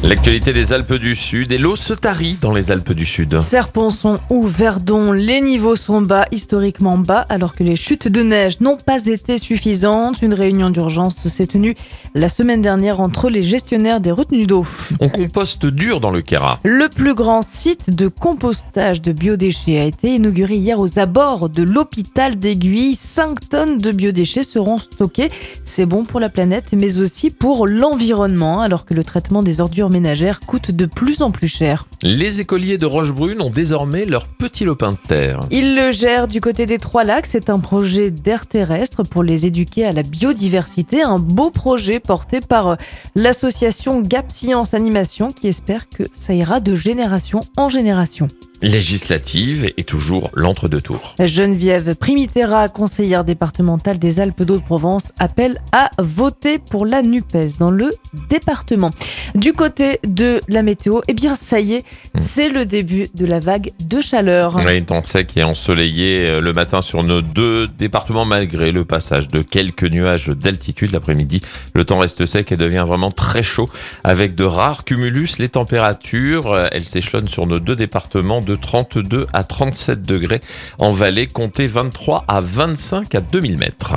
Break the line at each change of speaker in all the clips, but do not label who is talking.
L'actualité des Alpes du Sud et l'eau se tarit dans les Alpes du Sud.
Serponçon ou Verdon, les niveaux sont bas, historiquement bas, alors que les chutes de neige n'ont pas été suffisantes. Une réunion d'urgence s'est tenue la semaine dernière entre les gestionnaires des retenues d'eau.
On composte dur dans le Queyras.
Le plus grand site de compostage de biodéchets a été inauguré hier aux abords de l'hôpital d'Aiguille. 5 tonnes de biodéchets seront stockés. C'est bon pour la planète, mais aussi pour l'environnement, alors que le traitement des ordures ménagères coûte de plus en plus cher.
Les écoliers de Rochebrune ont désormais leur petit lopin de terre.
Ils le gèrent du côté des Trois-Lacs. C'est un projet d'air terrestre pour les éduquer à la biodiversité. Un beau projet porté par l'association Gap Science Animation qui espère que ça ira de génération en génération.
Législative et toujours l'entre-deux tours.
Geneviève Primitera, conseillère départementale des Alpes d'Haute-Provence, appelle à voter pour la NUPES dans le département. Du côté de la météo, eh bien ça y est, c'est le début de la vague de chaleur.
Oui, temps sec et ensoleillé le matin sur nos deux départements malgré le passage de quelques nuages d'altitude. L'après-midi, le temps reste sec et devient vraiment très chaud avec de rares cumulus. Les températures, elles s'échelonnent sur nos deux départements de 32 à 37 degrés. En vallée, comptez 23 à 25 à 2000 mètres.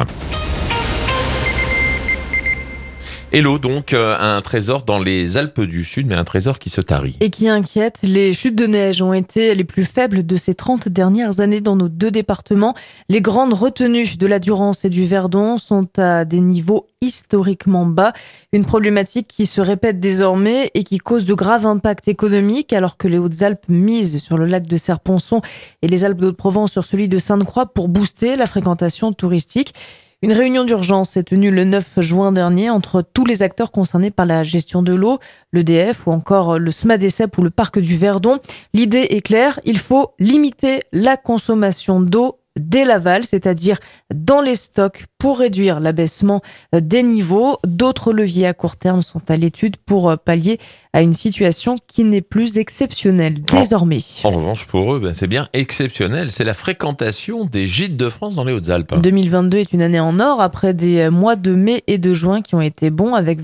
Et l'eau, donc, un trésor dans les Alpes du Sud, mais un trésor qui se tarit.
Et qui inquiète, les chutes de neige ont été les plus faibles de ces 30 dernières années dans nos deux départements. Les grandes retenues de la Durance et du Verdon sont à des niveaux historiquement bas. Une problématique qui se répète désormais et qui cause de graves impacts économiques, alors que les Hautes-Alpes misent sur le lac de Serponçon et les Alpes d'Haute-Provence sur celui de Sainte-Croix pour booster la fréquentation touristique. Une réunion d'urgence s'est tenue le 9 juin dernier entre tous les acteurs concernés par la gestion de l'eau, l'EDF ou encore le SMADECEP ou le parc du Verdon. L'idée est claire, il faut limiter la consommation d'eau dès l'aval, c'est-à-dire dans les stocks pour réduire l'abaissement des niveaux. D'autres leviers à court terme sont à l'étude pour pallier à une situation qui n'est plus exceptionnelle désormais.
En revanche, pour eux, c'est bien exceptionnel. C'est la fréquentation des gîtes de France dans les Hautes-Alpes.
2022 est une année en or après des mois de mai et de juin qui ont été bons avec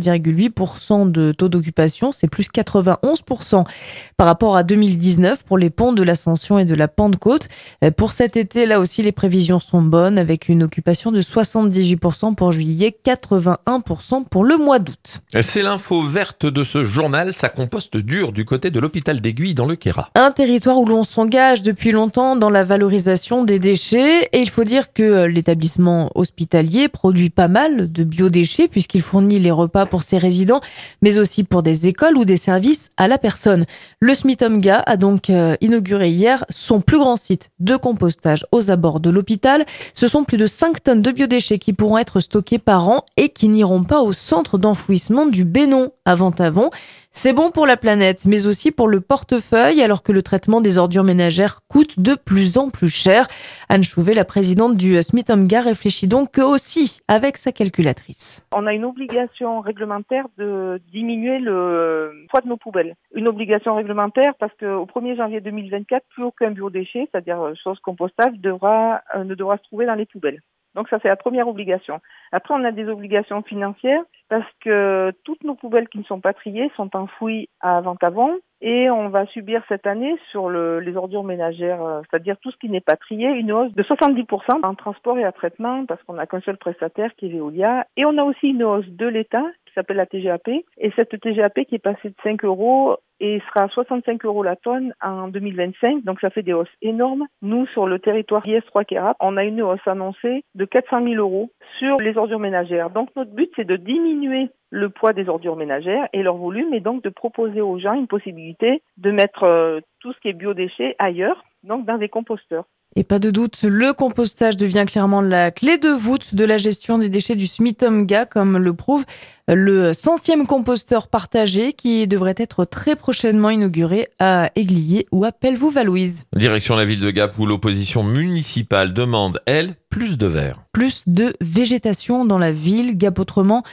27,8% de taux d'occupation. C'est plus 91% par rapport à 2019 pour les ponts de l'Ascension et de la Pentecôte. Pour cet été, là aussi, les prévisions sont bonnes avec une occupation de 78% pour juillet, 81% pour le mois d'août.
C'est l'info verte de ce journal, ça composte dur du côté de l'hôpital d'Aiguille dans le Queyras.
Un territoire où l'on s'engage depuis longtemps dans la valorisation des déchets et il faut dire que l'établissement hospitalier produit pas mal de biodéchets puisqu'il fournit les repas pour ses résidents mais aussi pour des écoles ou des services à la personne. Le SMITOMGA a donc inauguré hier son plus grand site de compostage aux abords de l'hôpital. Ce sont plus de 5 tonnes de biodéchets qui pourront être stockés par an et qui n'iront pas au centre d'enfouissement du Bénon à Ventavon. C'est bon pour la planète, mais aussi pour le portefeuille, alors que le traitement des ordures ménagères coûte de plus en plus cher. Anne Chouvet, la présidente du SMITOMGA, réfléchit donc aussi avec sa calculatrice.
On a une obligation réglementaire de diminuer le poids de nos poubelles. Une obligation réglementaire parce qu'au 1er janvier 2024, plus aucun biodéchet, c'est-à-dire chose compostable, ne devra se trouver dans les poubelles. Donc ça, c'est la première obligation. Après, on a des obligations financières parce que toutes nos poubelles qui ne sont pas triées sont enfouies à Ventavon et on va subir cette année sur les ordures ménagères, c'est-à-dire tout ce qui n'est pas trié, une hausse de 70% en transport et à traitement parce qu'on n'a qu'un seul prestataire qui est Veolia. Et on a aussi une hausse de l'État qui s'appelle la TGAP et cette TGAP qui est passée de 5 € et sera à 65 € la tonne en 2025. Donc ça fait des hausses énormes. Nous, sur le territoire IS3 Queyras, on a une hausse annoncée de 400 000 € sur les ordures ménagères. Donc notre but, c'est de diminuer le poids des ordures ménagères et leur volume et donc de proposer aux gens une possibilité de mettre tout ce qui est biodéchets ailleurs, donc dans des composteurs.
Et pas de doute, le compostage devient clairement la clé de voûte de la gestion des déchets du SMITOMGA, comme le prouve le 100e composteur partagé qui devrait être très prochainement inauguré à Aiglier ou à Pelvoux-Valouise.
Direction la ville de Gap où l'opposition municipale demande, elle, plus de verre.
Plus de végétation dans la ville. Gap autrement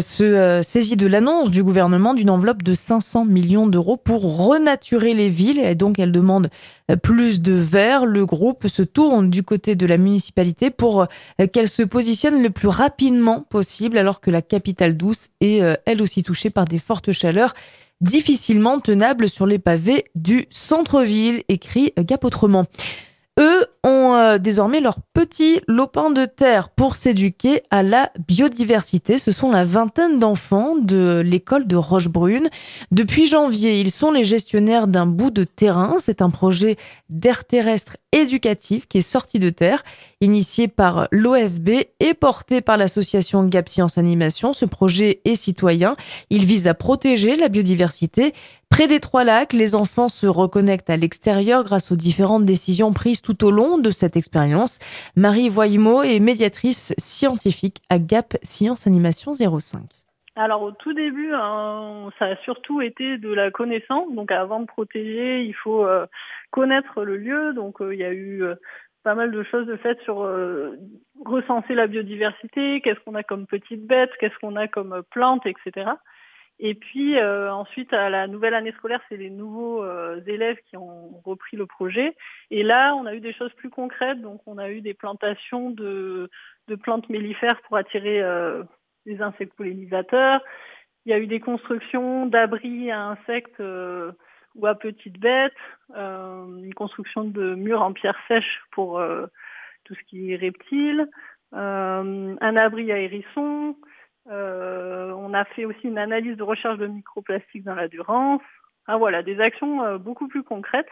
se saisit de l'annonce du gouvernement d'une enveloppe de 500 millions d'euros pour renaturer les villes. Et donc, elle demande plus de verre. Le groupe se tourne du côté de la municipalité pour qu'elle se positionne le plus rapidement possible, alors que la capitale douce est elle aussi touchée par des fortes chaleurs. difficilement tenables sur les pavés du centre-ville, écrit Gap Autrement. Eux ont désormais leur petit lopin de terre pour s'éduquer à la biodiversité. Ce sont la vingtaine d'enfants de l'école de Rochebrune. Depuis janvier, ils sont les gestionnaires d'un bout de terrain. C'est un projet d'air terrestre éducatif qui est sorti de terre, initié par l'OFB et porté par l'association Gap Science Animation. Ce projet est citoyen. Il vise à protéger la biodiversité. Près des Trois Lacs, les enfants se reconnectent à l'extérieur grâce aux différentes décisions prises tout au long de cette expérience. Marie Voymeau est médiatrice scientifique à Gap Science Animation 05.
Alors au tout début, ça a surtout été de la connaissance. Donc avant de protéger, il faut connaître le lieu. Donc il y a eu pas mal de choses de faites sur recenser la biodiversité, qu'est-ce qu'on a comme petites bêtes, qu'est-ce qu'on a comme plantes, etc. Et puis ensuite, à la nouvelle année scolaire, c'est les nouveaux élèves qui ont repris le projet. Et là, on a eu des choses plus concrètes. Donc, on a eu des plantations de plantes mellifères pour attirer les insectes pollinisateurs. Il y a eu des constructions d'abris à insectes ou à petites bêtes. Une construction de murs en pierre sèche pour tout ce qui est reptiles. Un abri à hérissons. On a fait aussi une analyse de recherche de microplastiques dans la Durance. Voilà, des actions beaucoup plus concrètes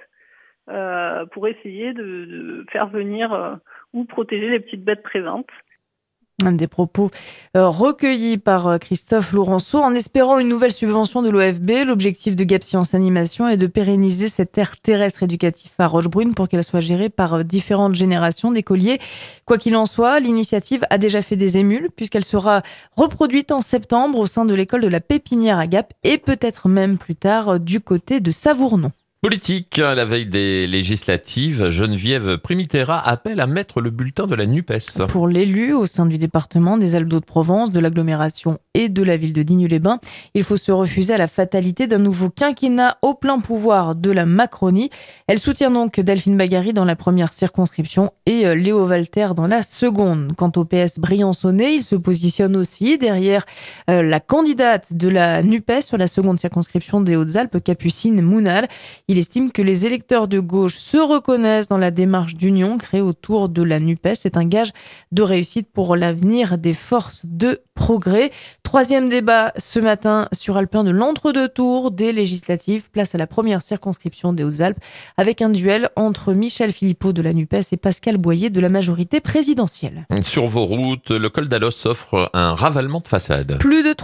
pour essayer de faire venir ou protéger les petites bêtes présentes.
Des propos recueillis par Christophe Laurenceau. En espérant une nouvelle subvention de l'OFB, l'objectif de Gap Science Animation est de pérenniser cette aire terrestre éducatif à Rochebrune pour qu'elle soit gérée par différentes générations d'écoliers. Quoi qu'il en soit, l'initiative a déjà fait des émules puisqu'elle sera reproduite en septembre au sein de l'école de la Pépinière à Gap et peut-être même plus tard du côté de Savournon.
Politique, à la veille des législatives, Geneviève Primiterra appelle à mettre le bulletin de la NUPES.
Pour l'élu au sein du département des Alpes-de-Haute-Provence, de l'agglomération et de la ville de Digne-les-Bains, il faut se refuser à la fatalité d'un nouveau quinquennat au plein pouvoir de la Macronie. Elle soutient donc Delphine Bagary dans la première circonscription et Léo Walter dans la seconde. Quant au PS Briançonnais, il se positionne aussi derrière la candidate de la NUPES sur la seconde circonscription des Hautes-Alpes, Capucine Mounal. Il estime que les électeurs de gauche se reconnaissent dans la démarche d'union créée autour de la NUPES. C'est un gage de réussite pour l'avenir des forces de progrès. Troisième débat ce matin sur Alpin de l'entre-deux tours des législatives. Place à la première circonscription des Hautes-Alpes avec un duel entre Michel Philippot de la NUPES et Pascal Boyer de la majorité présidentielle.
Sur vos routes, le col d'Alos offre un ravalement de façade.
Plus de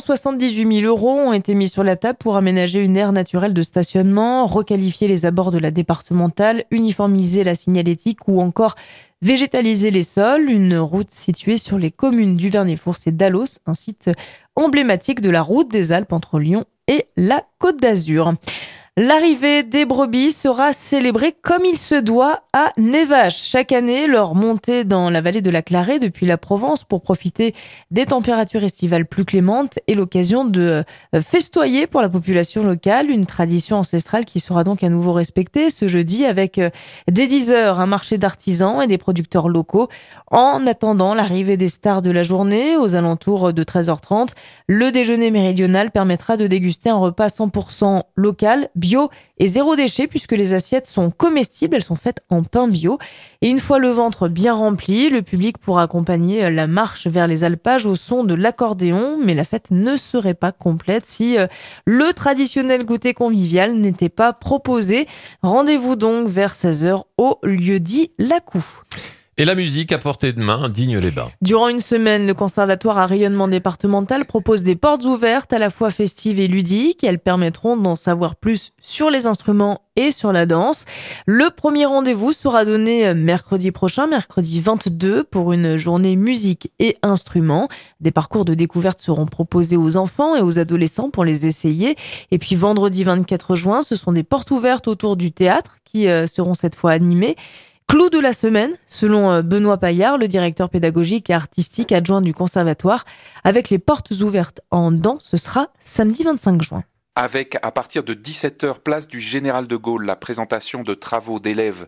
378 000 € ont été mis sur la table pour aménager une aire naturelle de stationnement, requalifier les abords de la départementale, uniformiser la signalétique ou encore végétaliser les sols. Une route située sur les communes du Vernet-Fours et d'Alos, un site emblématique de la route des Alpes entre Lyon et la Côte d'Azur. L'arrivée des brebis sera célébrée comme il se doit à Névache. Chaque année, leur montée dans la vallée de la Clarée depuis la Provence pour profiter des températures estivales plus clémentes est l'occasion de festoyer pour la population locale. Une tradition ancestrale qui sera donc à nouveau respectée ce jeudi avec dès 10h un marché d'artisans et des producteurs locaux. En attendant l'arrivée des stars de la journée, aux alentours de 13h30, le déjeuner méridional permettra de déguster un repas 100% local, bio et zéro déchet puisque les assiettes sont comestibles, elles sont faites en pain bio. Et une fois le ventre bien rempli, le public pourra accompagner la marche vers les alpages au son de l'accordéon. Mais la fête ne serait pas complète si le traditionnel goûter convivial n'était pas proposé. Rendez-vous donc vers 16h au lieu-dit Lacou.
Et la musique à portée de main, Digne-les-Bains.
Durant une semaine, le Conservatoire à rayonnement départemental propose des portes ouvertes à la fois festives et ludiques. Elles permettront d'en savoir plus sur les instruments et sur la danse. Le premier rendez-vous sera donné mercredi prochain, mercredi 22, pour une journée musique et instruments. Des parcours de découverte seront proposés aux enfants et aux adolescents pour les essayer. Et puis vendredi 24 juin, ce sont des portes ouvertes autour du théâtre qui seront cette fois animées. Clou de la semaine, selon Benoît Paillard, le directeur pédagogique et artistique adjoint du conservatoire, avec les portes ouvertes en danse, ce sera samedi 25 juin.
Avec, à partir de 17h, place du Général de Gaulle, la présentation de travaux d'élèves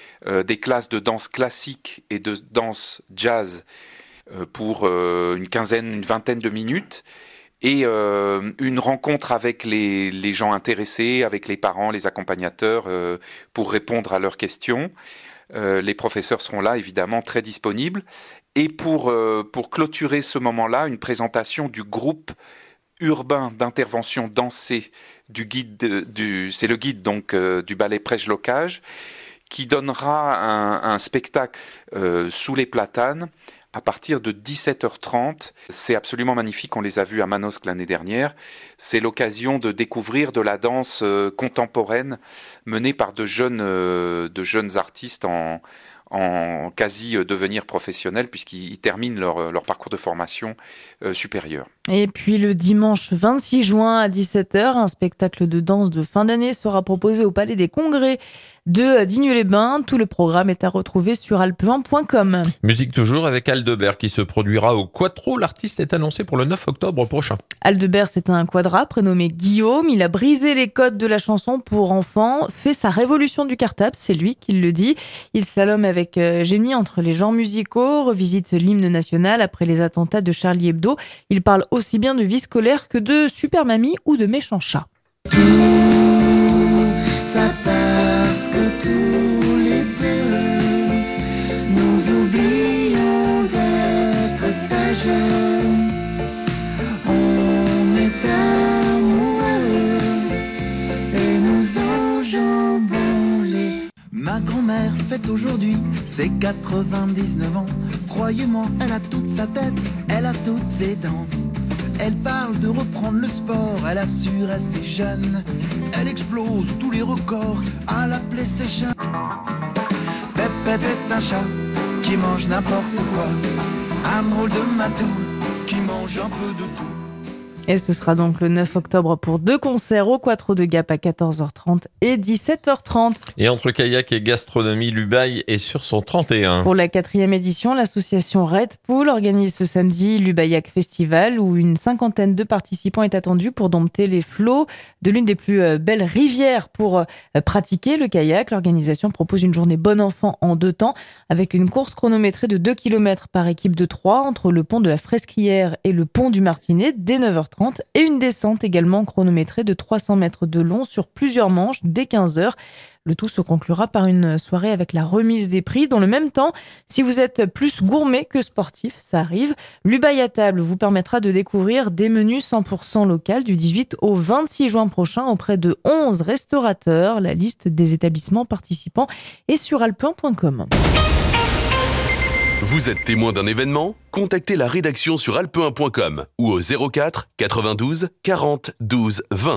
des classes de danse classique et de danse jazz pour une vingtaine de minutes. et une rencontre avec les gens intéressés, avec les parents, les accompagnateurs, pour répondre à leurs questions. Les professeurs seront là, évidemment, très disponibles. Et pour clôturer ce moment-là, une présentation du groupe urbain d'intervention dansée du guide, c'est le guide donc du ballet Prejlocage, qui donnera un spectacle sous les platanes à partir de 17h30. C'est absolument magnifique, on les a vus à Manosque l'année dernière. C'est l'occasion de découvrir de la danse contemporaine menée par de jeunes artistes en quasi devenir professionnels, puisqu'ils terminent leur parcours de formation supérieure.
Et puis le dimanche 26 juin à 17h, un spectacle de danse de fin d'année sera proposé au Palais des Congrès de Digne-les-Bains. Tout le programme est à retrouver sur alpe1.com.
Musique toujours avec Aldebert qui se produira au Quattro. L'artiste est annoncé pour le 9 octobre prochain.
Aldebert, c'est un quadra prénommé Guillaume. Il a brisé les codes de la chanson pour enfants, fait sa révolution du cartable, c'est lui qui le dit. Il slalome avec génie entre les genres musicaux, revisite l'hymne national après les attentats de Charlie Hebdo. Il parle aussi bien de vie scolaire que de Super Mamie ou de Méchant Chat.
Tout ça parce que tous les deux nous oublions d'être sages. On est amoureux et nous enjambons les... Ma grand-mère fête aujourd'hui ses 99 ans. Croyez-moi, elle a toute sa tête, elle a toutes ses dents. Elle parle de reprendre le sport, elle a su rester jeune. Elle explose tous les records à la PlayStation. Pépette est un chat qui mange n'importe quoi. Un drôle de matou qui mange un peu de tout.
Et ce sera donc le 9 octobre pour 2 concerts au Quattro de Gap à 14h30 et 17h30.
Et entre kayak et gastronomie, l'Ubaye est sur son 31.
Pour la 4e édition, l'association Red Pool organise ce samedi l'Ubayak Festival où une 50aine de participants est attendue pour dompter les flots de l'une des plus belles rivières. Pour pratiquer le kayak, l'organisation propose une journée bon enfant en 2 temps avec une course chronométrée de 2 km par équipe de 3 entre le pont de la Frescrière et le pont du Martinet dès 9h30. Et une descente également chronométrée de 300 mètres de long sur plusieurs manches dès 15h. Le tout se conclura par une soirée avec la remise des prix. Dans le même temps, si vous êtes plus gourmet que sportif, ça arrive, l'Ubaye à table vous permettra de découvrir des menus 100% local du 18 au 26 juin prochain auprès de 11 restaurateurs. La liste des établissements participants est sur alpe1.com.
Vous êtes témoin d'un événement ? Contactez la rédaction sur alpe1.com ou au 04 92 40 12 20.